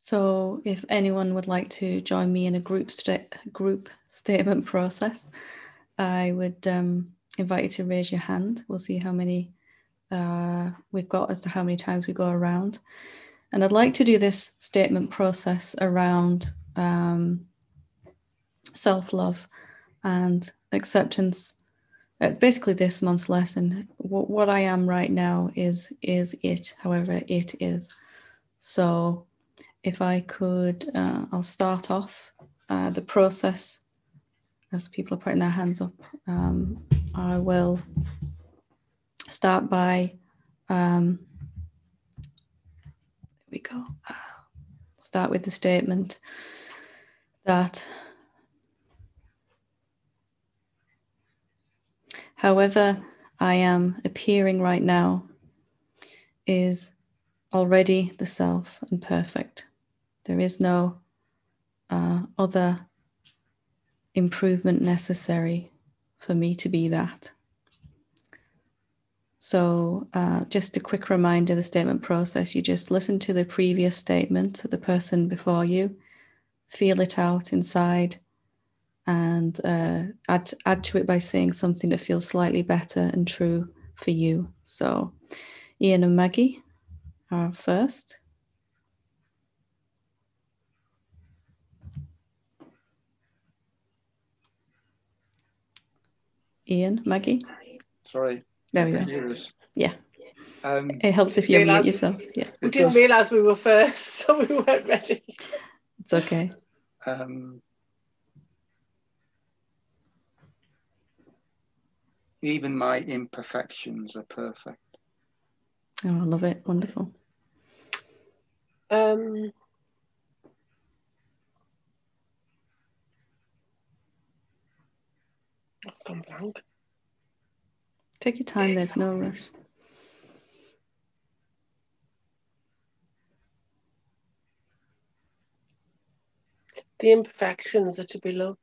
So if anyone would like to join me in a group statement process, I would invite you to raise your hand. We'll see how many we've got as to how many times we go around. And I'd like to do this statement process around self-love and acceptance. Basically, this month's lesson, what I am right now is it, however it is. So if I could, I'll start off the process as people are putting their hands up. I will start by, there we go, start with the statement that however I am appearing right now is already the self and perfect. There is no other improvement necessary for me to be that. So just a quick reminder, the statement process, you just listen to the previous statement of the person before you, feel it out inside, and add to it by saying something that feels slightly better and true for you. So Ian and Maggie are first. Ian, Maggie. Sorry. There we go. Yeah. It helps if you unmute yourself. Yeah. We didn't realise we were first, so we weren't ready. It's okay. Even my imperfections are perfect. Oh, I love it. Wonderful. I've gone blank. Take your time, there's no rush. The imperfections are to be loved.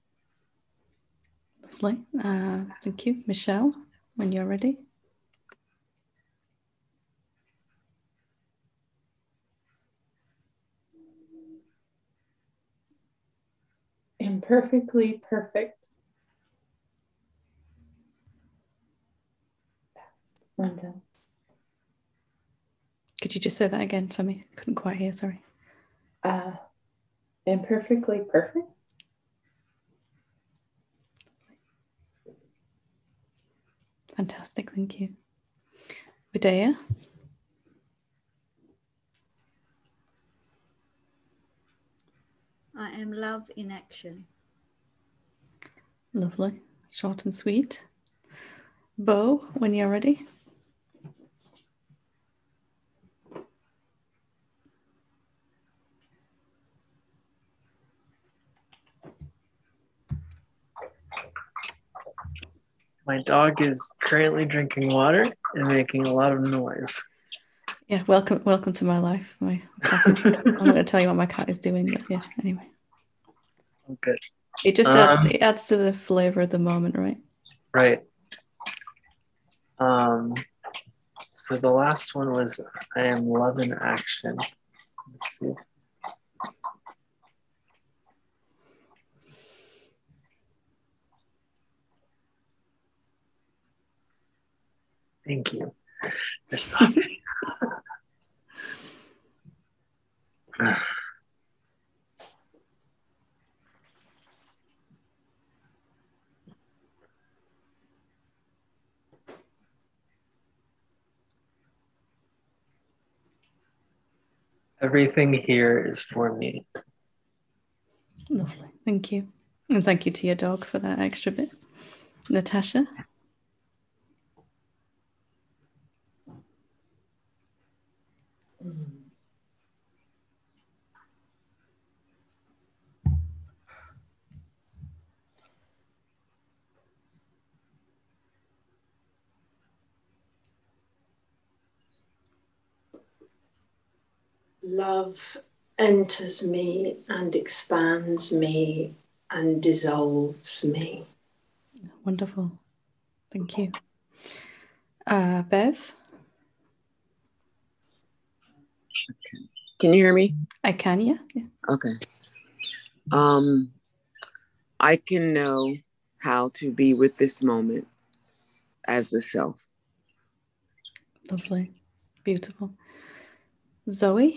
Lovely. Thank you. Michelle, when you're ready. Imperfectly perfect. That's Linda. Could you just say that again for me? Couldn't quite hear, sorry. Imperfectly perfect. Fantastic, thank you. Vidya. I am love in action. Lovely. Short and sweet. Bo, when you're ready. My dog is currently drinking water and making a lot of noise. Yeah, welcome to my life. My cat is, I'm going to tell you what my cat is doing, but yeah, anyway. Oh, good. It just adds to the flavor of the moment, right? Right. So the last one was I am love in action. Let's see. Thank you for stopping. Everything here is for me. Lovely, thank you. And thank you to your dog for that extra bit. Natasha? Love enters me and expands me and dissolves me. Wonderful. Thank you. Bev? Okay. Can you hear me? I can, yeah. Okay. I can know how to be with this moment as the self. Lovely. Beautiful. Zoe?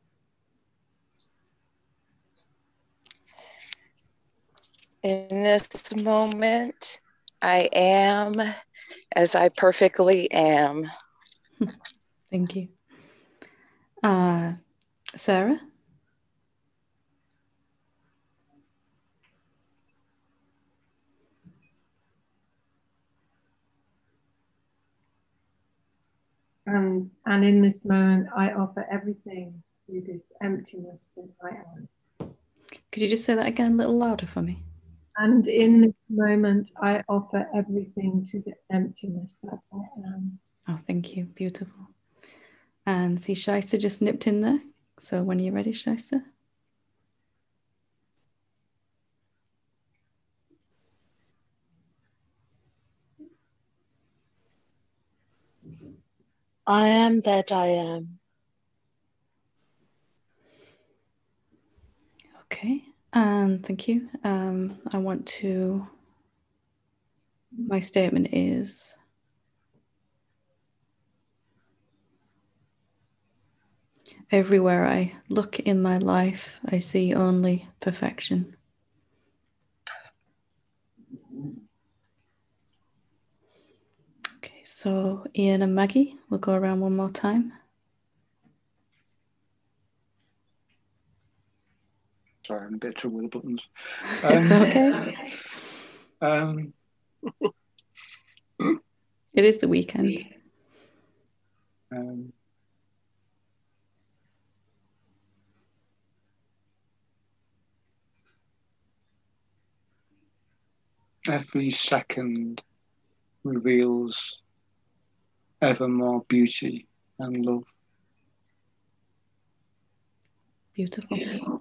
In this moment, I am as I perfectly am. Thank you. Sarah? And in this moment, I offer everything to this emptiness that I am. Could you just say that again a little louder for me? And in this moment, I offer everything to the emptiness that I am. Oh, thank you. Beautiful. And see, Shyster just nipped in there. So when you're ready, Shyster. I am that I am. Okay. And thank you. I want to, my statement is, everywhere I look in my life, I see only perfection. Okay, so Ian and Maggie, we'll go around one more time. Sorry, I'm a bit of trouble with the buttons. It's okay. It is the weekend. Every second reveals ever more beauty and love. Beautiful.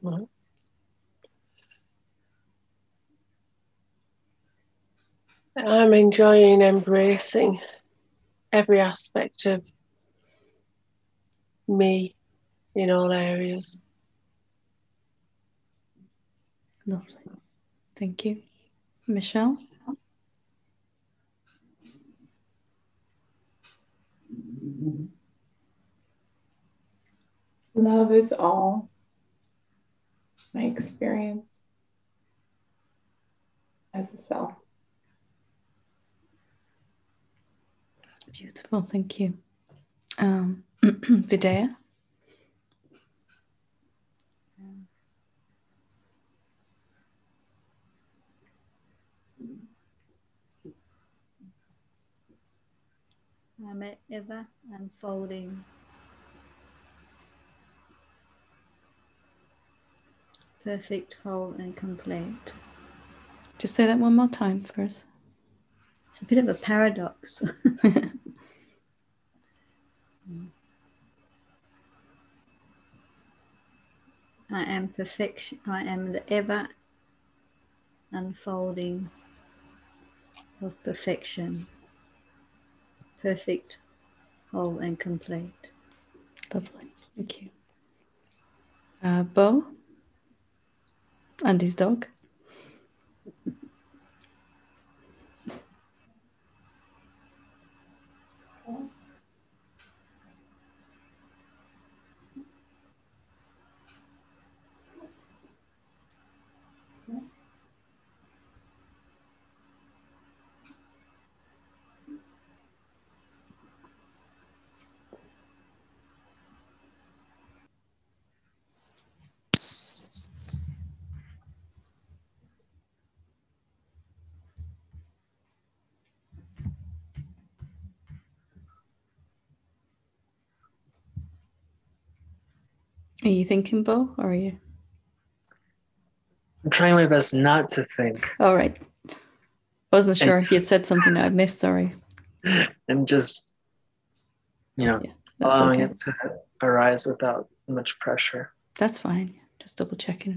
I'm enjoying embracing every aspect of me in all areas. Lovely. Thank you. Michelle? Love is all. My experience as a self. Beautiful. Thank you. Vidya? I'm ever unfolding. Perfect, whole, and complete. Just say that one more time for us. It's a bit of a paradox. I am perfection. I am the ever unfolding of perfection. Perfect, whole, and complete. Lovely. Thank you. Bo? And his dog? Are you thinking, Bo, or are you? I'm trying my best not to think. All right. I wasn't sure if you'd said something that I missed. Sorry. And just, Yeah, that's allowing okay. it to arise without much pressure. That's fine. Just double checking.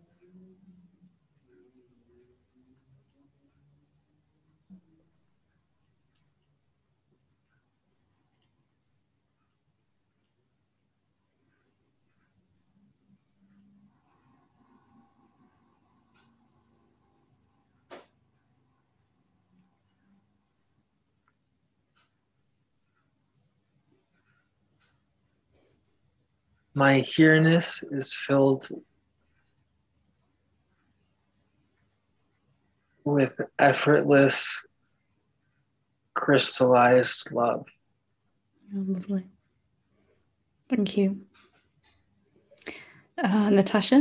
My here-ness is filled with effortless, crystallized love. Oh, lovely. Thank you. Natasha?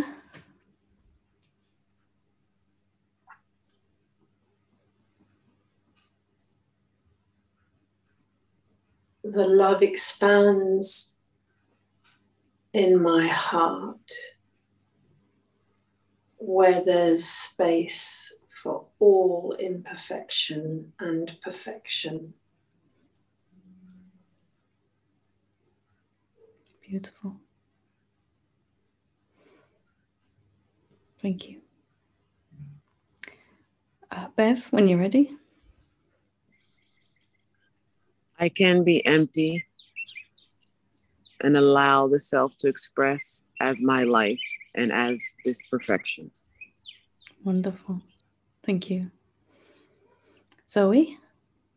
The love expands in my heart where there's space for all imperfection and perfection. Beautiful. Thank you. Bev, when you're ready. I can be empty and allow the self to express as my life and as this perfection. Wonderful. Thank you. Zoe?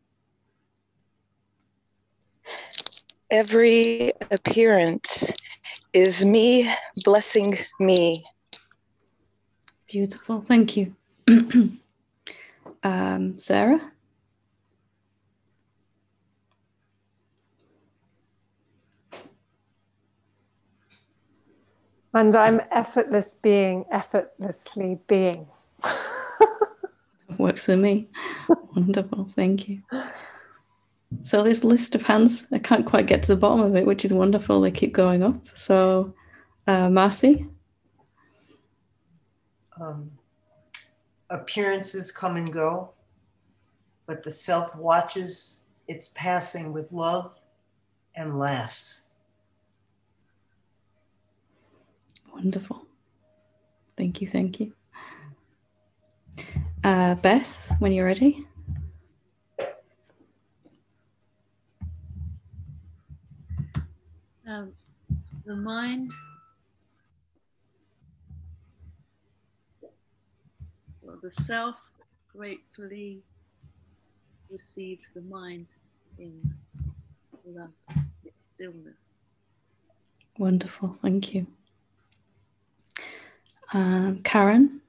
Every appearance is me blessing me. Beautiful. Thank you. Sarah? And I'm effortless being, effortlessly being. Works for me. Wonderful. Thank you. So this list of hands, I can't quite get to the bottom of it, which is wonderful. They keep going up. So Marcy? Appearances come and go, but the self watches its passing with love and laughs. Wonderful. Thank you. Thank you. Beth, when you're ready. The mind, well, the self gratefully receives the mind in love, its stillness. Wonderful. Thank you. Karen?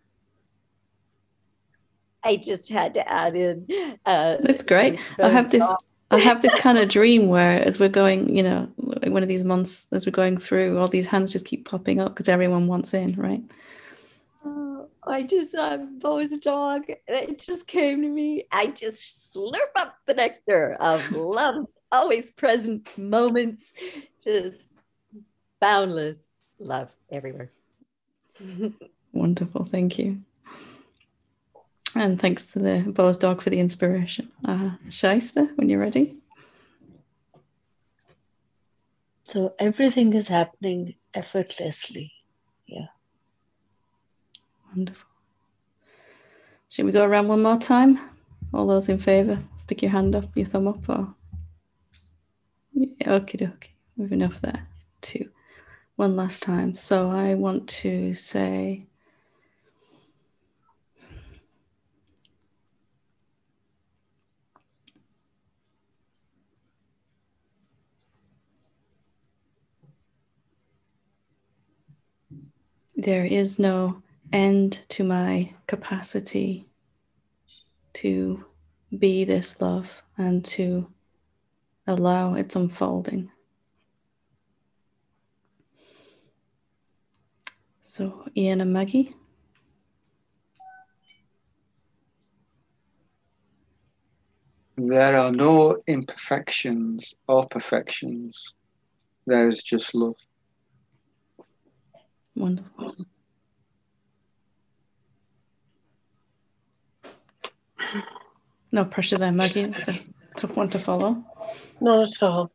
I just had to add in. That's great. I have this kind of dream where as we're going, you know, one of these months, as we're going through, all these hands just keep popping up because everyone wants in, right? I just Bo's dog. It just came to me. I just slurp up the nectar of love's always present moments. Just boundless love everywhere. Wonderful. Thank you. And thanks to the Bo's dog for the inspiration. Shaista, when you're ready. So everything is happening effortlessly. Yeah. Wonderful. Should we go around one more time? All those in favor, stick your hand up, your thumb up, or yeah, okay. We've enough there. 2. One last time. So I want to say there is no end to my capacity to be this love and to allow its unfolding. So Ian and Maggie. There are no imperfections or perfections. There is just love. Wonderful. No pressure there, Maggie. It's a tough one to follow. Not at all.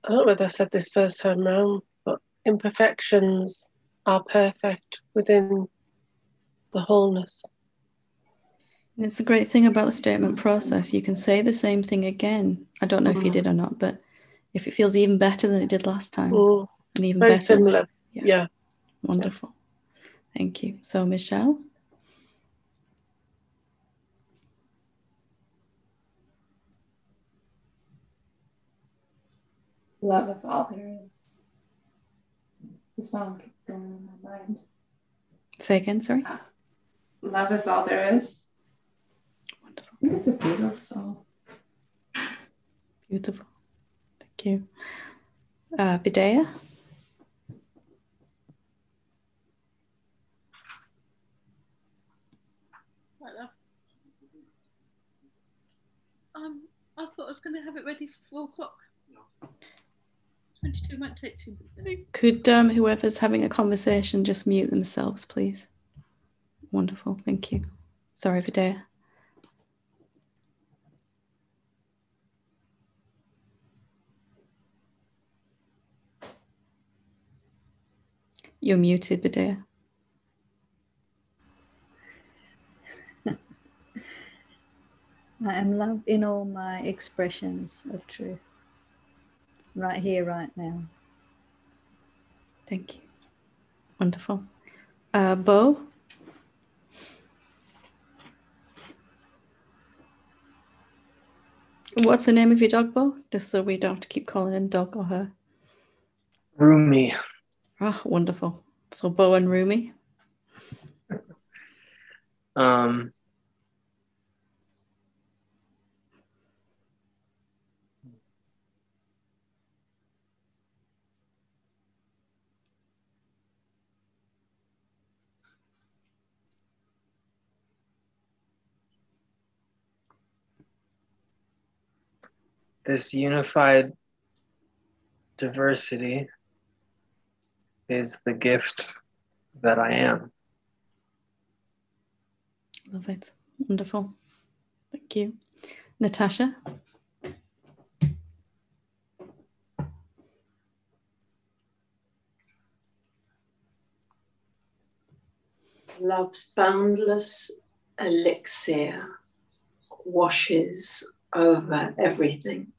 I don't know whether I said this first time round, but imperfections are perfect within the wholeness. And it's the great thing about the statement process. You can say the same thing again. I don't know if you did or not, but if it feels even better than it did last time, and even Very better. similar. Yeah. Wonderful. Thank you. So, Michelle? Love is all there is. The song keeps going in my mind. Say again, sorry? Love is all there is. Wonderful. I think it's a Beatles song. Beautiful. Thank you. Bidea? I thought I was going to have it ready for 4 o'clock. 22 might take 2 minutes. Could whoever's having a conversation just mute themselves, please? Wonderful. Thank you. Sorry, Vidya. You're muted, Vidya. I am love in all my expressions of truth. Right here, right now. Thank you. Wonderful. Bo? What's the name of your dog, Bo? Just so we don't have to keep calling him dog or her. Rumi. Oh, wonderful. So Bo and Rumi. This unified diversity is the gift that I am. Love it. Wonderful. Thank you. Natasha? Love's boundless elixir washes over everything.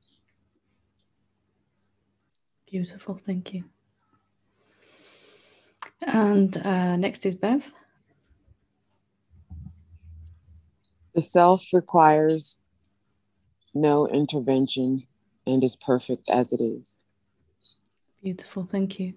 Beautiful. Thank you. And next is Bev. The self requires no intervention and is perfect as it is. Beautiful. Thank you.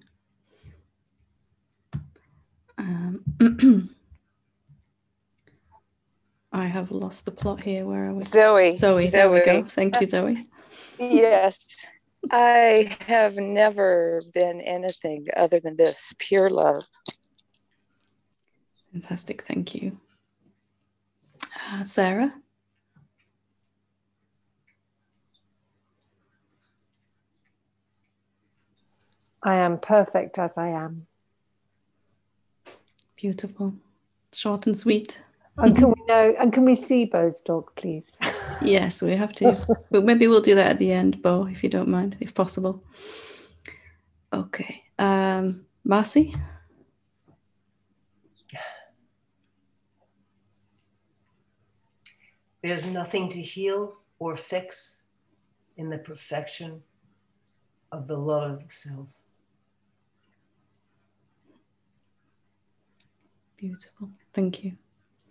I have lost the plot here. Where are we? Zoe, there we go. Thank you, Zoe. Yes. I have never been anything other than this, pure love. Fantastic. Thank you. Sarah? I am perfect as I am. Beautiful. Short and sweet. And can we know? And can we see Bo's dog, please? Yes, we have to. But maybe we'll do that at the end, Bo, if you don't mind, if possible. Okay. Marcy? There's nothing to heal or fix in the perfection of the love of the self. Beautiful. Thank you.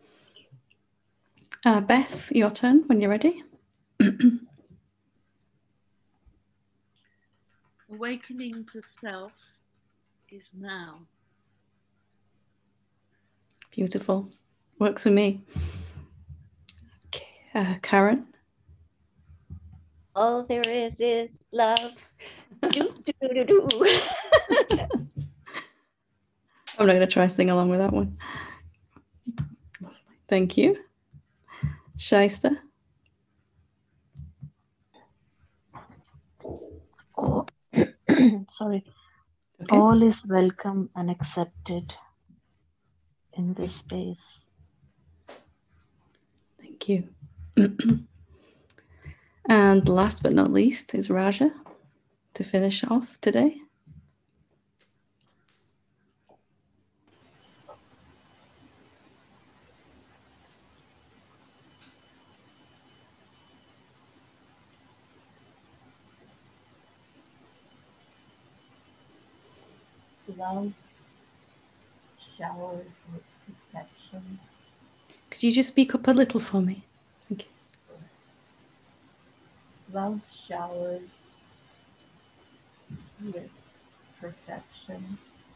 Beth, your turn when you're ready. Awakening to self is now. Beautiful. Works for me. Okay. Karen? All there is love. Do, do, do, do. I'm not going to try to sing along with that one. Thank you. Shaista? Oh, sorry. Okay. All is welcome and accepted in this space. Thank you. And last but not least is Raja. to finish off today? Love showers with perfection. Could you just speak up a little for me? Thank you. Love showers with perfection.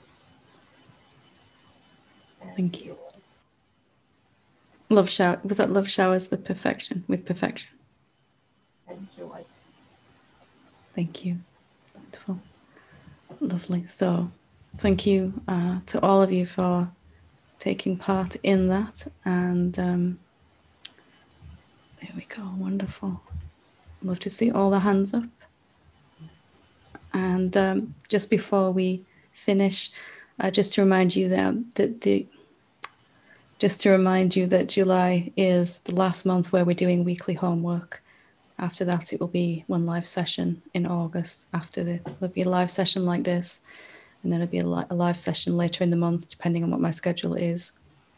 Thank you. Love shower. Was that love showers the perfection with perfection? And joy. Thank you. Wonderful. Lovely. So thank you to all of you for taking part in that. And there we go. Wonderful. Love to see all the hands up. And just before we finish, just to remind you that July is the last month where we're doing weekly homework. After that, it will be one live session in August. There'll be a live session like this, and then there'll be a live session later in the month, depending on what my schedule is,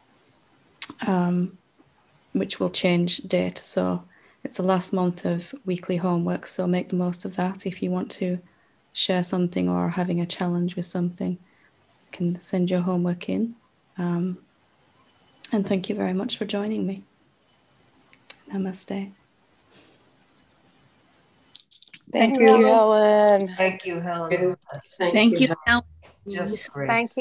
which will change date. So it's the last month of weekly homework. So make the most of that. If you want to share something or having a challenge with something, you can send your homework in. And thank you very much for joining me. Namaste. Thank you, Helen. Thank you, Helen. Thank you, Helen. Just great. Thank you.